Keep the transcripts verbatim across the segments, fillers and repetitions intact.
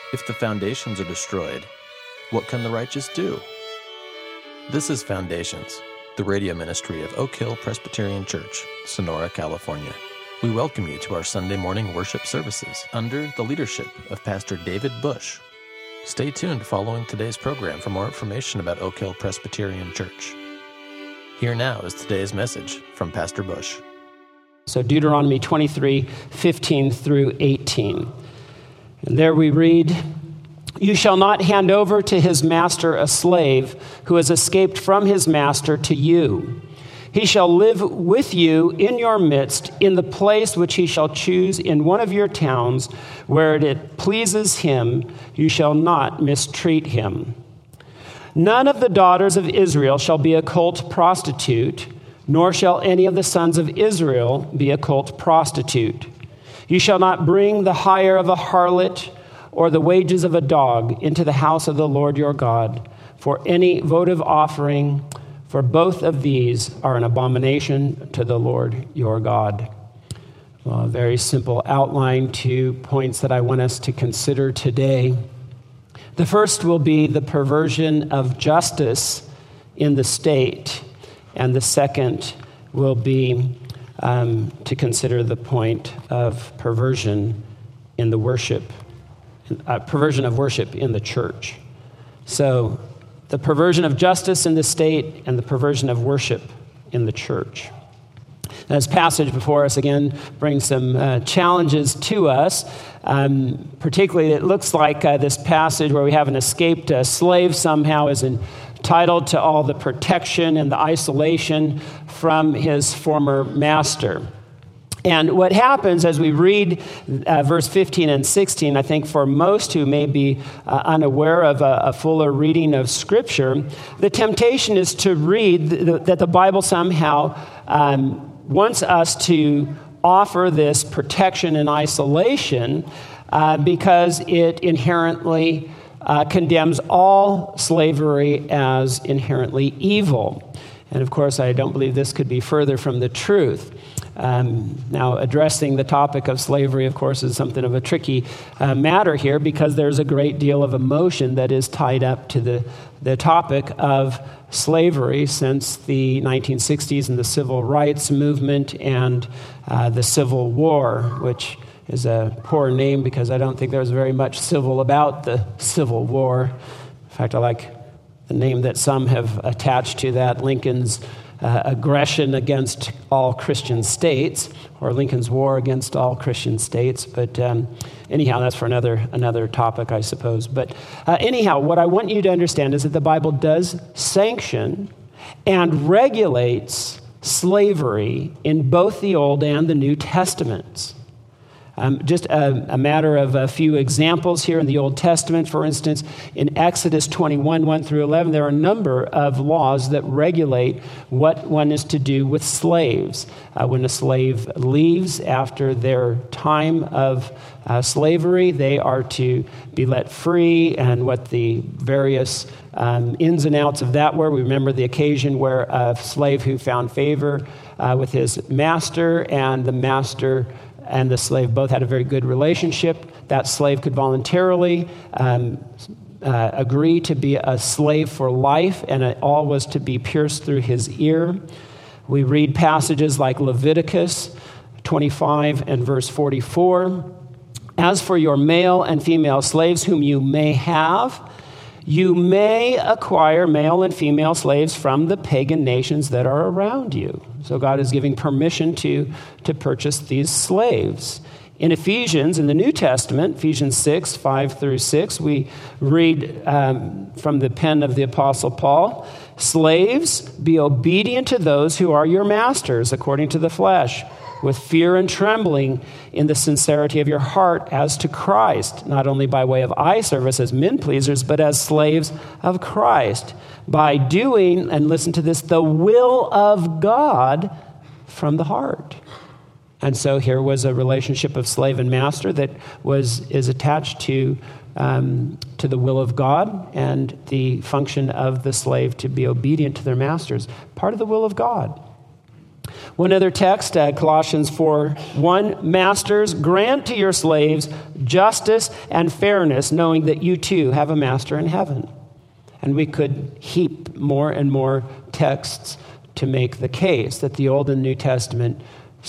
If the foundations are destroyed, what can the righteous do? This is Foundations, the radio ministry of Oak Hill Presbyterian Church, Sonora, California. We welcome you to our Sunday morning worship services under the leadership of Pastor David Bush. Stay tuned following today's program for more information about Oak Hill Presbyterian Church. Here now is today's message from Pastor Bush. So Deuteronomy twenty-three, fifteen through eighteen. And there we read, "You shall not hand over to his master a slave who has escaped from his master to you. He shall live with you in your midst in the place which he shall choose in one of your towns where it pleases him. You shall not mistreat him. None of the daughters of Israel shall be a cult prostitute, nor shall any of the sons of Israel be a cult prostitute. You shall not bring the hire of a harlot or the wages of a dog into the house of the Lord your God for any votive offering, for both of these are an abomination to the Lord your God." Well, a very simple outline, two points that I want us to consider today. The first will be the perversion of justice in the state, and the second will be um, to consider the point of perversion in the worship, uh, perversion of worship in the church. So, the perversion of justice in the state and the perversion of worship in the church. This passage before us, again, brings some uh, challenges to us. Um, particularly, it looks like uh, this passage where we have an escaped uh, slave somehow is entitled to all the protection and the isolation from his former master. And what happens as we read uh, verse fifteen and sixteen, I think for most who may be uh, unaware of a, a fuller reading of Scripture, the temptation is to read th- that the Bible somehow um, wants us to offer this protection and isolation uh, because it inherently uh, condemns all slavery as inherently evil. And of course, I don't believe this could be further from the truth. Um, now, addressing the topic of slavery, of course, is something of a tricky uh, matter here because there's a great deal of emotion that is tied up to the, the topic of slavery since the nineteen sixties and the civil rights movement and uh, the Civil War, which is a poor name because I don't think there was very much civil about the Civil War. In fact, I like the name that some have attached to that, Lincoln's Uh, aggression against all Christian states, or Lincoln's war against all Christian states. But um, anyhow, that's for another another topic, I suppose. But uh, anyhow, what I want you to understand is that the Bible does sanction and regulates slavery in both the Old and the New Testaments. Um, just a, a matter of a few examples here in the Old Testament. For instance, in Exodus twenty-one, one through eleven, there are a number of laws that regulate what one is to do with slaves. Uh, when a slave leaves after their time of uh, slavery, they are to be let free, and what the various um, ins and outs of that were. We remember the occasion where a slave who found favor uh, with his master, and the master and the slave both had a very good relationship. That slave could voluntarily um, uh, agree to be a slave for life, and it all was to be pierced through his ear. We read passages like Leviticus twenty-five and verse forty-four. "As for your male and female slaves whom you may have, you may acquire male and female slaves from the pagan nations that are around you." So God is giving permission to, to purchase these slaves. In Ephesians, in the New Testament, Ephesians six, five through six, we read um, from the pen of the Apostle Paul, "Slaves, be obedient to those who are your masters according to the flesh, with fear and trembling in the sincerity of your heart as to Christ, not only by way of eye service as men pleasers, but as slaves of Christ, by doing," and listen to this, "the will of God from the heart." And so here was a relationship of slave and master that was is attached to um, to the will of God, and the function of the slave to be obedient to their masters, part of the will of God. One other text, uh, Colossians four one, Masters, grant to your slaves justice and fairness, knowing that you too have a master in heaven. And we could heap more and more texts to make the case that the Old and New Testament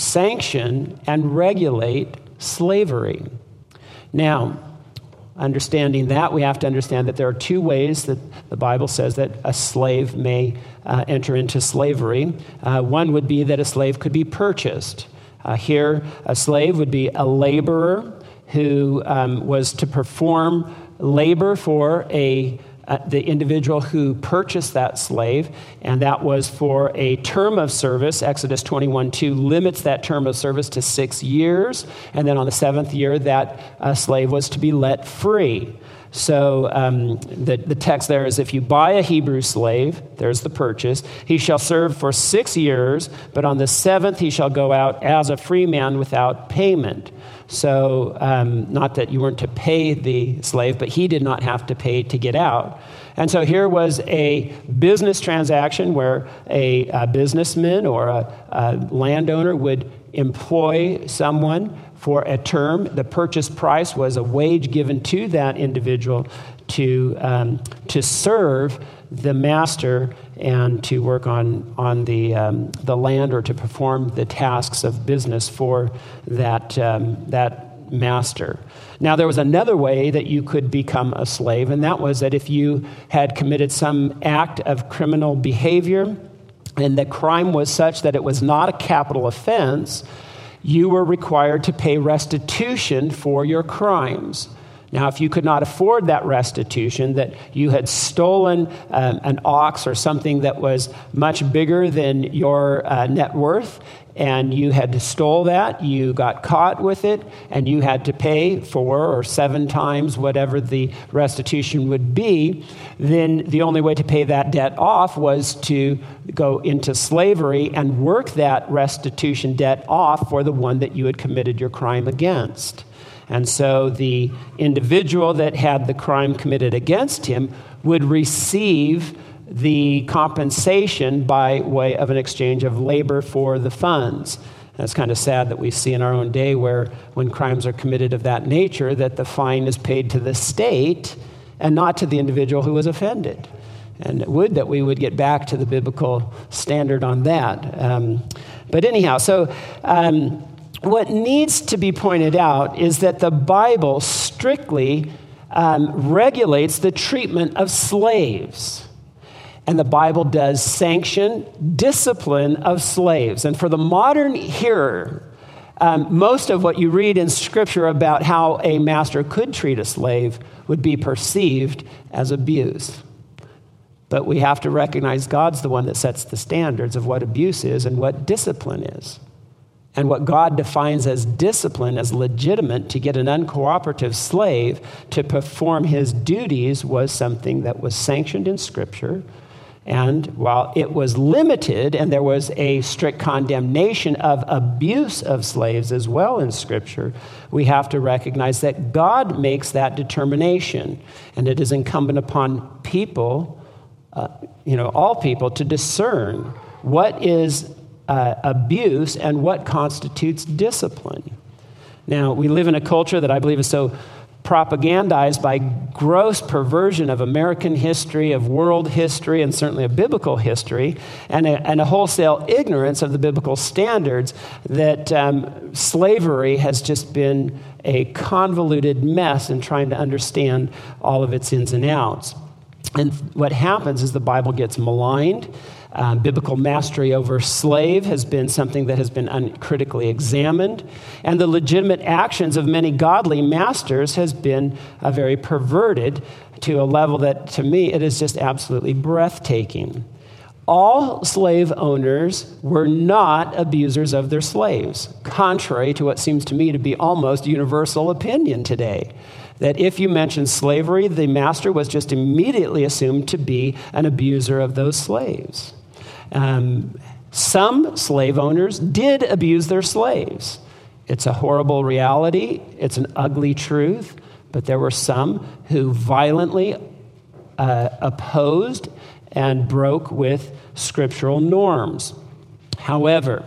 sanction and regulate slavery. Now, understanding that, we have to understand that there are two ways that the Bible says that a slave may uh, enter into slavery. Uh, one would be that a slave could be purchased. Uh, here, a slave would be a laborer who um, was to perform labor for a Uh, the individual who purchased that slave, and that was for a term of service. Exodus twenty-one two limits that term of service to six years, and then on the seventh year, that uh, slave was to be let free. So um, the, the text there is, if you buy a Hebrew slave, there's the purchase, he shall serve for six years, but on the seventh he shall go out as a free man without payment. So um, not that you weren't to pay the slave, but he did not have to pay to get out. And so here was a business transaction where a, a businessman or a, a landowner would employ someone for a term. The purchase price was a wage given to that individual to um, to serve the master and to work on on the um, the land or to perform the tasks of business for that um, that master. Now, there was another way that you could become a slave, and that was that if you had committed some act of criminal behavior and the crime was such that it was not a capital offense, you were required to pay restitution for your crimes. Now, if you could not afford that restitution, that you had stolen um, an ox or something that was much bigger than your uh, net worth, and you had stole that, you got caught with it, and you had to pay four or seven times whatever the restitution would be, then the only way to pay that debt off was to go into slavery and work that restitution debt off for the one that you had committed your crime against. And so the individual that had the crime committed against him would receive the compensation by way of an exchange of labor for the funds. And it's kind of sad that we see in our own day where when crimes are committed of that nature, that the fine is paid to the state and not to the individual who was offended. And it would that we would get back to the biblical standard on that. Um, but anyhow, so... Um, What needs to be pointed out is that the Bible strictly um, regulates the treatment of slaves. And the Bible does sanction discipline of slaves. And for the modern hearer, um, most of what you read in Scripture about how a master could treat a slave would be perceived as abuse. But we have to recognize God's the one that sets the standards of what abuse is and what discipline is. And what God defines as discipline, as legitimate to get an uncooperative slave to perform his duties, was something that was sanctioned in Scripture. And while it was limited, and there was a strict condemnation of abuse of slaves as well in Scripture, we have to recognize that God makes that determination. And it is incumbent upon people, uh, you know, all people, to discern what is Uh, abuse and what constitutes discipline. Now, we live in a culture that I believe is so propagandized by gross perversion of American history, of world history, and certainly of biblical history, and a, and a wholesale ignorance of the biblical standards, that um, slavery has just been a convoluted mess in trying to understand all of its ins and outs. And what happens is the Bible gets maligned. Um, biblical mastery over slave has been something that has been uncritically examined, and the legitimate actions of many godly masters has been uh, very perverted to a level that, to me, it is just absolutely breathtaking. All slave owners were not abusers of their slaves, contrary to what seems to me to be almost universal opinion today. That if you mention slavery, the master was just immediately assumed to be an abuser of those slaves. Um, some slave owners did abuse their slaves. It's a horrible reality. It's an ugly truth. But there were some who violently uh, opposed and broke with scriptural norms. However,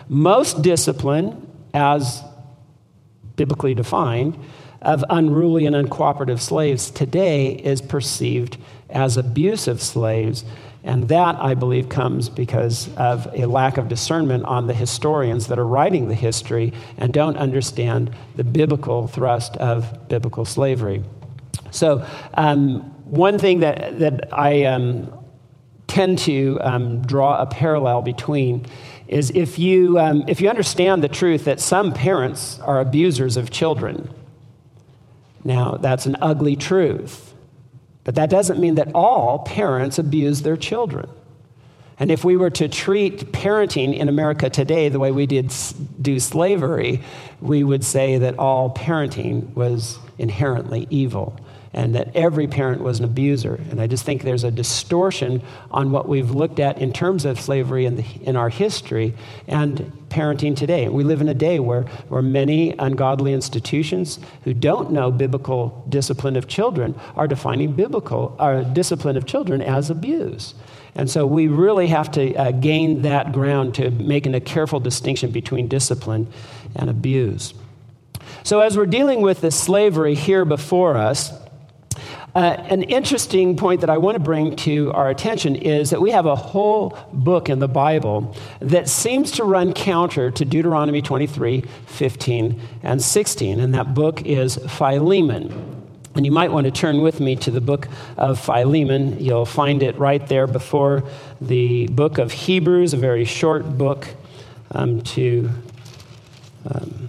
Most discipline, as biblically defined, of unruly and uncooperative slaves today is perceived as abusive slaves. And that, I believe, comes because of a lack of discernment on the historians that are writing the history and don't understand the biblical thrust of biblical slavery. So um, one thing that, that I um, tend to um, draw a parallel between is if you, um, if you understand the truth that some parents are abusers of children. Now, that's an ugly truth. But that doesn't mean that all parents abuse their children. And if we were to treat parenting in America today the way we did do slavery, we would say that all parenting was inherently evil and that every parent was an abuser. And I just think there's a distortion on what we've looked at in terms of slavery in, the, in our history and parenting today. We live in a day where, where many ungodly institutions who don't know biblical discipline of children are defining biblical uh, discipline of children as abuse. And so we really have to uh, gain that ground to making a careful distinction between discipline and abuse. So as we're dealing with this slavery here before us, Uh, an interesting point that I want to bring to our attention is that we have a whole book in the Bible that seems to run counter to Deuteronomy twenty-three, fifteen, and sixteen, and that book is Philemon. And you might want to turn with me to the book of Philemon. You'll find it right there before the book of Hebrews, a very short book um, to... Um,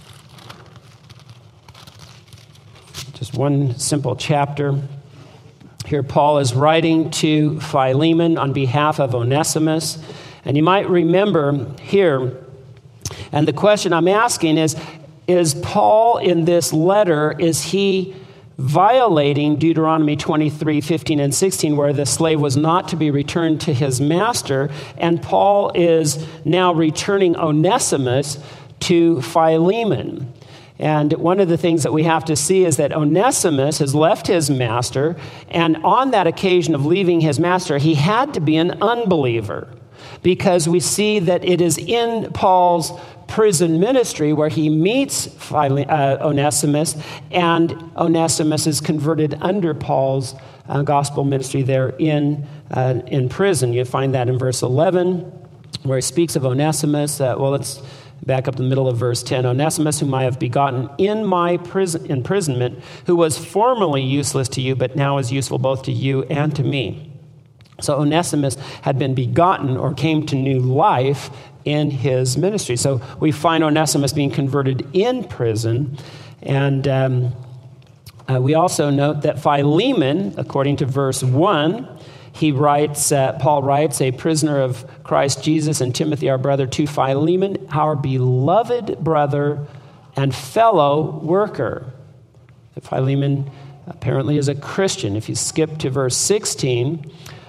Just one simple chapter. Here Paul is writing to Philemon on behalf of Onesimus. And you might remember here, and the question I'm asking is, is Paul in this letter, is he violating Deuteronomy twenty-three, fifteen, and sixteen, where the slave was not to be returned to his master, and Paul is now returning Onesimus to Philemon? And one of the things that we have to see is that Onesimus has left his master, and on that occasion of leaving his master, he had to be an unbeliever, because we see that it is in Paul's prison ministry where he meets Phile- uh, Onesimus, and Onesimus is converted under Paul's uh, gospel ministry there in, uh, in prison. You find that in verse eleven, where he speaks of Onesimus. Uh, well, let's back up to the middle of verse ten. Onesimus, whom I have begotten in my prison, imprisonment, who was formerly useless to you, but now is useful both to you and to me. So Onesimus had been begotten or came to new life in his ministry. So we find Onesimus being converted in prison. And um, uh, we also note that Philemon, according to verse one, He writes, uh, Paul writes, a prisoner of Christ Jesus and Timothy, our brother, to Philemon, our beloved brother and fellow worker. Philemon apparently is a Christian. If you skip to verse sixteen,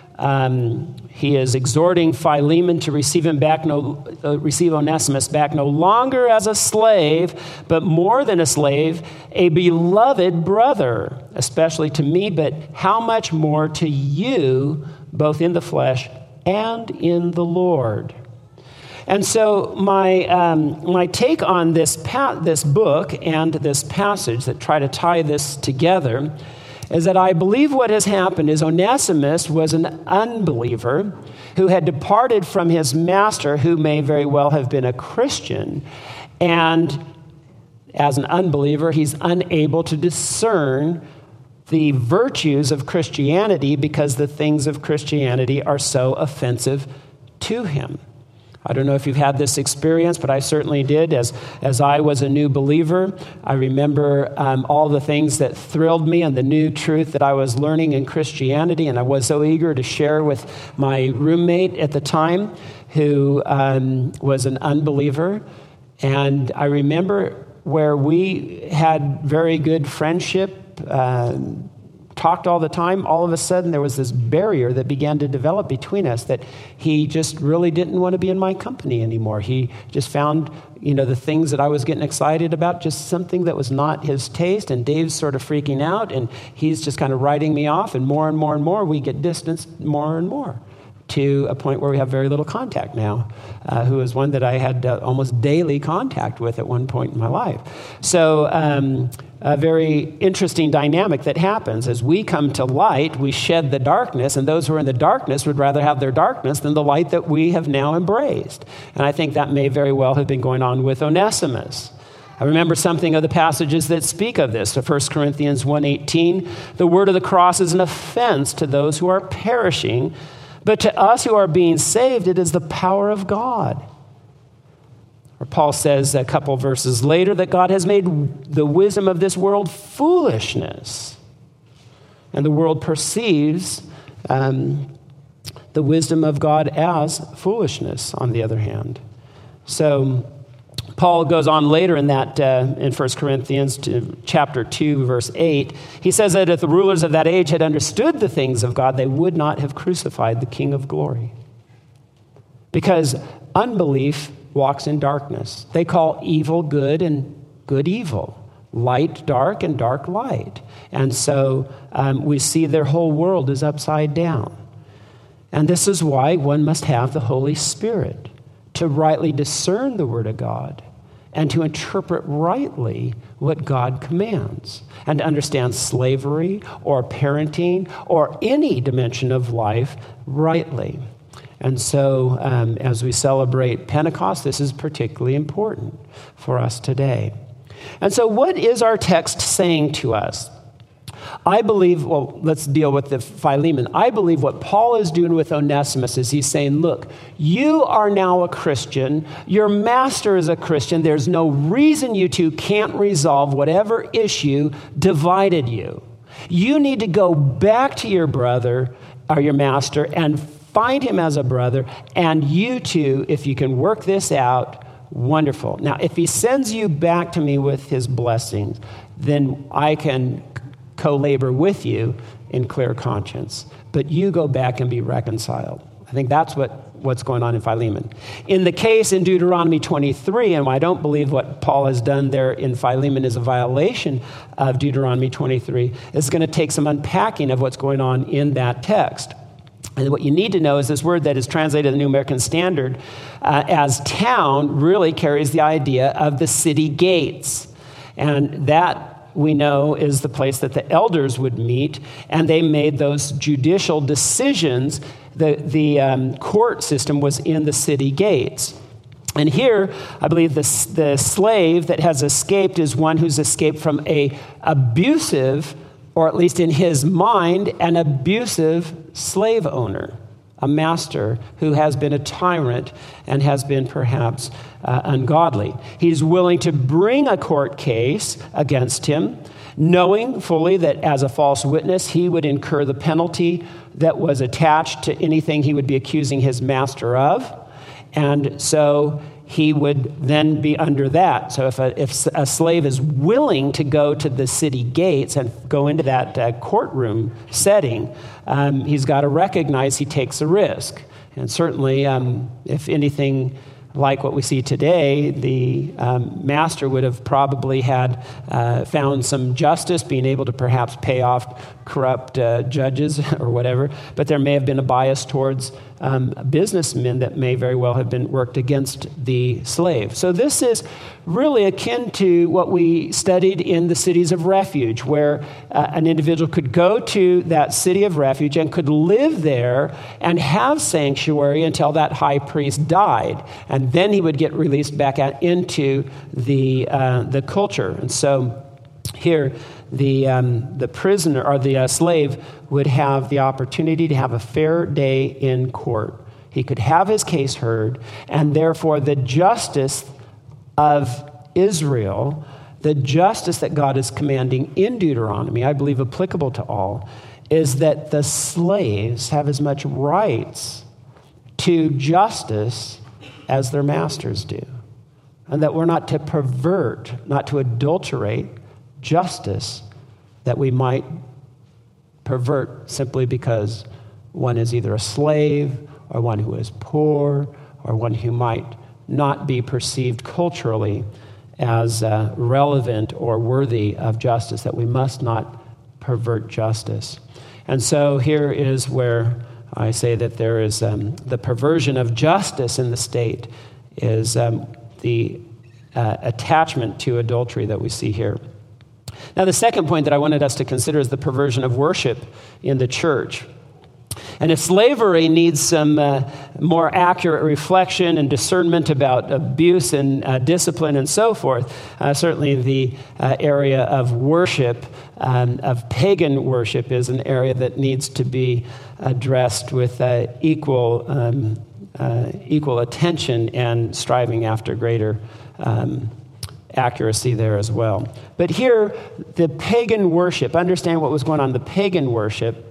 um, he is exhorting Philemon to receive him back, no, uh, receive Onesimus back, no longer as a slave, but more than a slave, a beloved brother, especially to me, but how much more to you, both in the flesh and in the Lord. And so my um, my take on this pa- this book and this passage that try to tie this together is that I believe what has happened is Onesimus was an unbeliever who had departed from his master, who may very well have been a Christian, and as an unbeliever, he's unable to discern the virtues of Christianity because the things of Christianity are so offensive to him. I don't know if you've had this experience, but I certainly did. As, as I was a new believer, I remember um, all the things that thrilled me and the new truth that I was learning in Christianity, and I was so eager to share with my roommate at the time, who um, was an unbeliever. And I remember where we had very good friendship, uh, talked all the time, all of a sudden there was this barrier that began to develop between us that he just really didn't want to be in my company anymore. He just found, you know, the things that I was getting excited about, just something that was not his taste, and Dave's sort of freaking out, and he's just kind of writing me off, and more and more and more we get distanced more and more. to a point where we have very little contact now, uh, who is one that I had uh, almost daily contact with at one point in my life. So um, a very interesting dynamic that happens. As we come to light, we shed the darkness, and those who are in the darkness would rather have their darkness than the light that we have now embraced. And I think that may very well have been going on with Onesimus. I remember something of the passages that speak of this. So First Corinthians one eighteen, the word of the cross is an offense to those who are perishing, but to us who are being saved, it is the power of God. Or Paul says a couple verses later that God has made the wisdom of this world foolishness. And the world perceives um, the wisdom of God as foolishness, on the other hand. So Paul goes on later in that, uh, in First Corinthians to chapter two, verse eight. He says that if the rulers of that age had understood the things of God, they would not have crucified the King of glory. Because unbelief walks in darkness. They call evil good and good evil, light dark and dark light. And so um, we see their whole world is upside down. And this is why one must have the Holy Spirit to rightly discern the Word of God and to interpret rightly what God commands, and to understand slavery or parenting or any dimension of life rightly. And so um, as we celebrate Pentecost, this is particularly important for us today. And so what is our text saying to us? I believe, well, let's deal with the Philemon. I believe what Paul is doing with Onesimus is he's saying, look, you are now a Christian. Your master is a Christian. There's no reason you two can't resolve whatever issue divided you. You need to go back to your brother or your master and find him as a brother. And you two, if you can work this out, wonderful. Now, if he sends you back to me with his blessings, then I can co-labor with you in clear conscience. But you go back and be reconciled. I think that's what, what's going on in Philemon. In the case in Deuteronomy twenty-three, and I don't believe what Paul has done there in Philemon is a violation of Deuteronomy twenty-three, it's going to take some unpacking of what's going on in that text. And what you need to know is this word that is translated in the New American Standard uh, as town really carries the idea of the city gates. And that, we know, is the place that the elders would meet, and they made those judicial decisions. The, the um, court system was in the city gates. And here, I believe the, the slave that has escaped is one who's escaped from a abusive, or at least in his mind, an abusive slave owner, a master who has been a tyrant and has been perhaps uh, ungodly. He's willing to bring a court case against him, knowing fully that as a false witness, he would incur the penalty that was attached to anything he would be accusing his master of. And so he would then be under that. So if a, if a slave is willing to go to the city gates and go into that uh, courtroom setting, um, he's got to recognize he takes a risk. And certainly, um, if anything like what we see today, the um, master would have probably had uh, found some justice, being able to perhaps pay off corrupt uh, judges or whatever, but there may have been a bias towards um, businessmen that may very well have been worked against the slave. So this is really akin to what we studied in the cities of refuge, where uh, an individual could go to that city of refuge and could live there and have sanctuary until that high priest died. And then he would get released back out into the uh, the culture. And so here, the um, the prisoner or the uh, slave would have the opportunity to have a fair day in court. He could have his case heard, and therefore the justice of Israel, the justice that God is commanding in Deuteronomy, I believe applicable to all, is that the slaves have as much rights to justice as their masters do. And that we're not to pervert, not to adulterate justice that we might pervert simply because one is either a slave or one who is poor or one who might not be perceived culturally as uh, relevant or worthy of justice, that we must not pervert justice. And so here is where I say that there is um, the perversion of justice in the state is um, the uh, attachment to adultery that we see here. Now, the second point that I wanted us to consider is the perversion of worship in the church. And if slavery needs some uh, more accurate reflection and discernment about abuse and uh, discipline and so forth, uh, certainly the uh, area of worship, um, of pagan worship, is an area that needs to be addressed with uh, equal um, uh, equal attention and striving after greater um, accuracy there as well. But here, the pagan worship, understand what was going on, the pagan worship,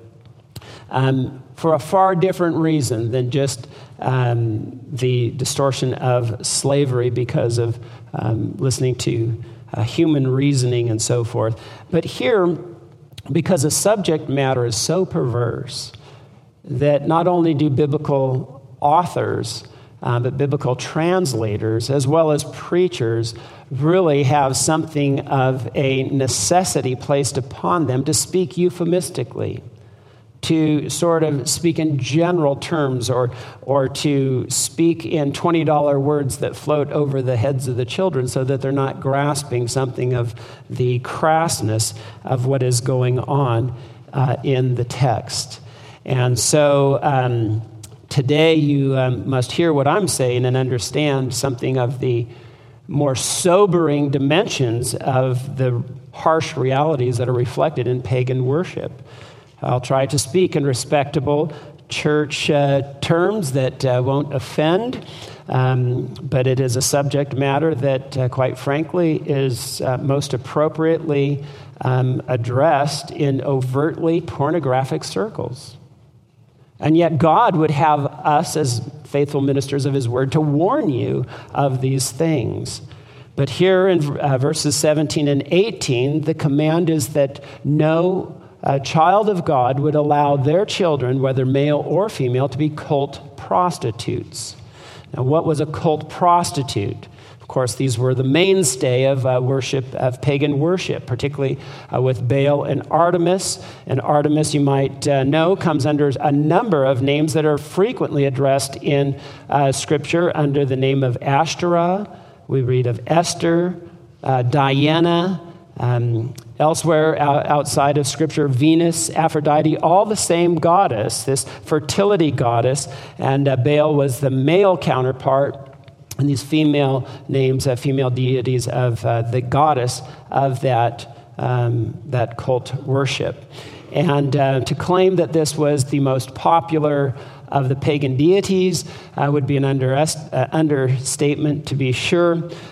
Um, for a far different reason than just um, the distortion of slavery because of um, listening to uh, human reasoning and so forth. But here, because the subject matter is so perverse that not only do biblical authors, uh, but biblical translators, as well as preachers, really have something of a necessity placed upon them to speak euphemistically, to sort of speak in general terms, or or to speak in twenty dollar words that float over the heads of the children so that they're not grasping something of the crassness of what is going on uh, in the text. And so um, today you um, must hear what I'm saying and understand something of the more sobering dimensions of the harsh realities that are reflected in pagan worship. I'll try to speak in respectable church uh, terms that uh, won't offend, um, but it is a subject matter that, uh, quite frankly, is uh, most appropriately um, addressed in overtly pornographic circles. And yet God would have us, as faithful ministers of his word, to warn you of these things. But here in uh, verses seventeen and eighteen, the command is that no a child of God would allow their children, whether male or female, to be cult prostitutes. Now, what was a cult prostitute? Of course, these were the mainstay of uh, worship, of pagan worship, particularly uh, with Baal and Artemis. And Artemis, you might uh, know, comes under a number of names that are frequently addressed in uh, Scripture under the name of Ashtoreth. We read of Esther, uh, Diana, Um, elsewhere outside of Scripture, Venus, Aphrodite, all the same goddess, this fertility goddess, and uh, Baal was the male counterpart, and these female names, uh, female deities of uh, the goddess of that, um, that cult worship. And uh, to claim that this was the most popular of the pagan deities uh, would be an under, uh, understatement, to be sure.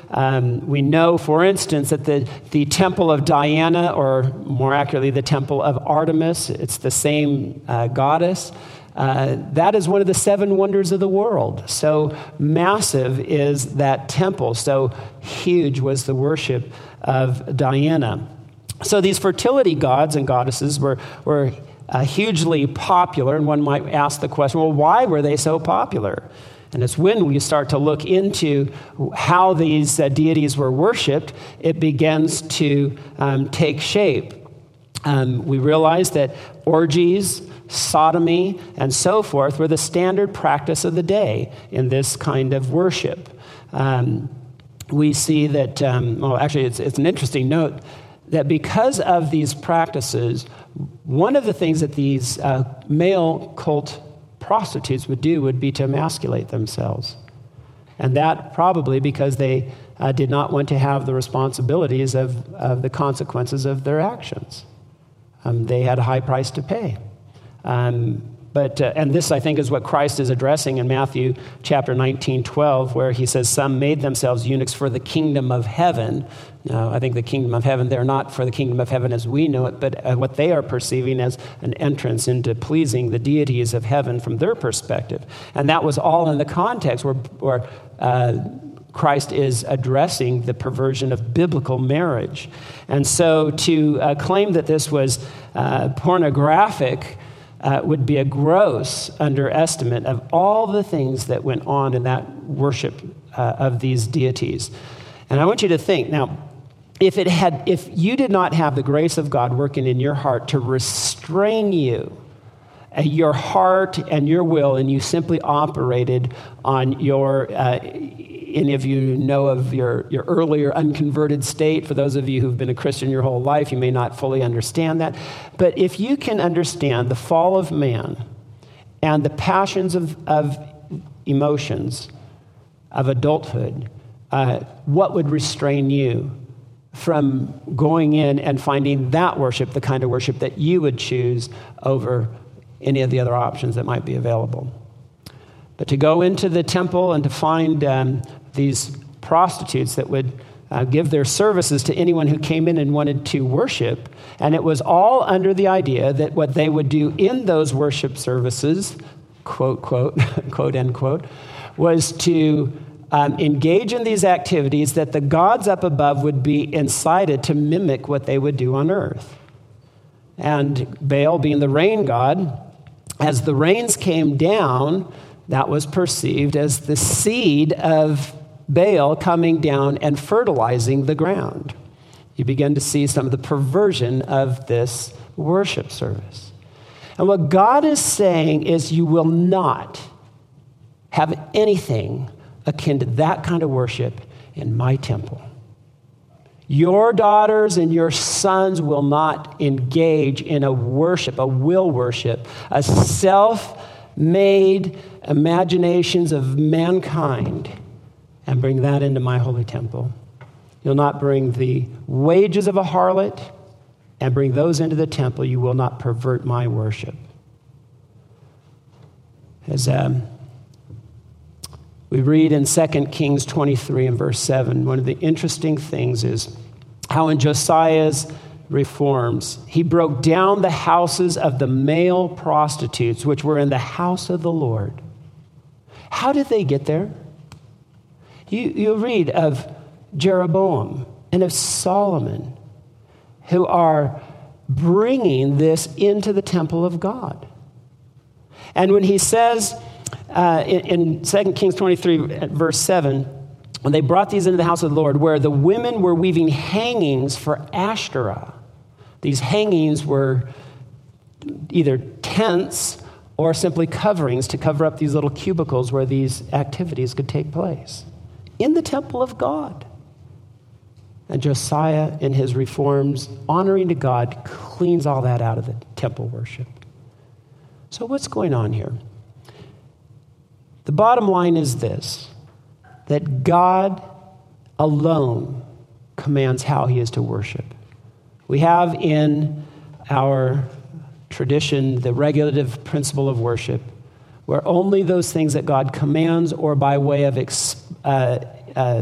Um, we know, for instance, that the, the temple of Diana, or more accurately, the temple of Artemis, it's the same uh, goddess, uh, that is one of the seven wonders of the world. So massive is that temple. So huge was the worship of Diana. So these fertility gods and goddesses were, were Uh, hugely popular, and one might ask the question, well, why were they so popular? And it's when we start to look into how these uh, deities were worshipped, it begins to um, take shape. Um, we realize that orgies, sodomy, and so forth were the standard practice of the day in this kind of worship. Um, we see that, um, well, actually, it's, it's an interesting note that because of these practices, one of the things that these uh, male cult prostitutes would do would be to emasculate themselves. And that probably because they uh, did not want to have the responsibilities of, of the consequences of their actions. Um, they had a high price to pay. Um, But, uh, and this, I think, is what Christ is addressing in Matthew chapter nineteen, twelve, where he says, some made themselves eunuchs for the kingdom of heaven. Now, I think the kingdom of heaven, they're not for the kingdom of heaven as we know it, but uh, what they are perceiving as an entrance into pleasing the deities of heaven from their perspective. And that was all in the context where, where uh, Christ is addressing the perversion of biblical marriage. And so to uh, claim that this was uh, pornographic Uh, would be a gross underestimate of all the things that went on in that worship uh, of these deities. And I want you to think, now, if it had, if you did not have the grace of God working in your heart to restrain you uh, your heart and your will, and you simply operated on your, uh, any of you know of your, your earlier unconverted state. For those of you who've been a Christian your whole life, you may not fully understand that. But if you can understand the fall of man and the passions of, of emotions of adulthood, uh, what would restrain you from going in and finding that worship, the kind of worship that you would choose over any of the other options that might be available? But to go into the temple and to find um, these prostitutes that would uh, give their services to anyone who came in and wanted to worship, and it was all under the idea that what they would do in those worship services, quote, quote, quote, end quote, was to Um, engage in these activities that the gods up above would be incited to mimic what they would do on earth. And Baal, being the rain god, as the rains came down, that was perceived as the seed of Baal coming down and fertilizing the ground. You begin to see some of the perversion of this worship service. And what God is saying is, you will not have anything akin to that kind of worship in my temple. Your daughters and your sons will not engage in a worship, a will worship, a self-made imaginations of mankind, and bring that into my holy temple. You'll not bring the wages of a harlot and bring those into the temple. You will not pervert my worship. As um, we read in Second Kings twenty-three and verse seven, one of the interesting things is how in Josiah's reforms, he broke down the houses of the male prostitutes, which were in the house of the Lord. How did they get there? You, you read of Jeroboam and of Solomon, who are bringing this into the temple of God. And when he says, Uh, in, in Second Kings twenty-three, verse seven, when they brought these into the house of the Lord, where the women were weaving hangings for Ashtoreth. These hangings were either tents or simply coverings to cover up these little cubicles where these activities could take place in the temple of God. And Josiah, in his reforms, honoring to God, cleans all that out of the temple worship. So what's going on here? The bottom line is this, that God alone commands how he is to worship. We have in our tradition the regulative principle of worship, where only those things that God commands or by way of ex, uh, uh,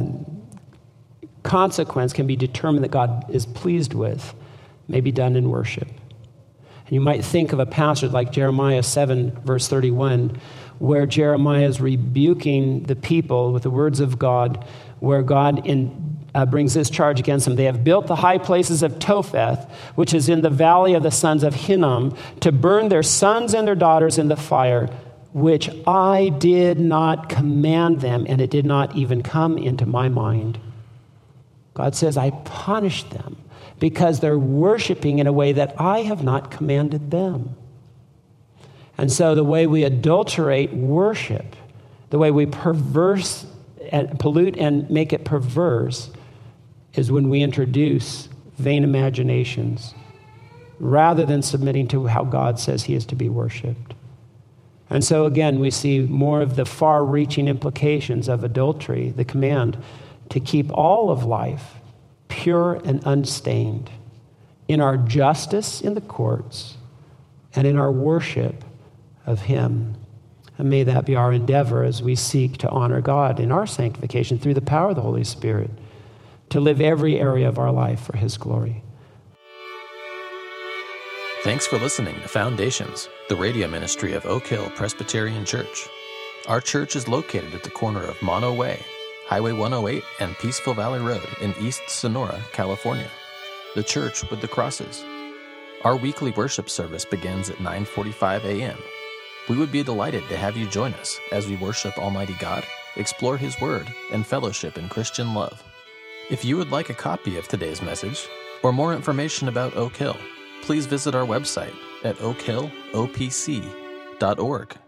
consequence can be determined that God is pleased with, may be done in worship. And you might think of a passage like Jeremiah seven, verse thirty-one, where Jeremiah is rebuking the people with the words of God, where God in, uh, brings this charge against them. They have built the high places of Topheth, which is in the valley of the sons of Hinnom, to burn their sons and their daughters in the fire, which I did not command them, and it did not even come into my mind. God says, I punished them because they're worshiping in a way that I have not commanded them. And so the way we adulterate worship, the way we perverse and pollute and make it perverse, is when we introduce vain imaginations rather than submitting to how God says he is to be worshiped. And so again, we see more of the far-reaching implications of adultery, the command to keep all of life pure and unstained in our justice in the courts and in our worship of him. And may that be our endeavor as we seek to honor God in our sanctification through the power of the Holy Spirit, to live every area of our life for his glory. Thanks for listening to Foundations, the radio ministry of Oak Hill Presbyterian Church. Our church is located at the corner of Mono Way, Highway one oh eight, and Peaceful Valley Road in East Sonora, California. The church with the crosses. Our weekly worship service begins at nine forty-five a.m. We would be delighted to have you join us as we worship Almighty God, explore his word, and fellowship in Christian love. If you would like a copy of today's message or more information about Oak Hill, please visit our website at oak hill o p c dot org.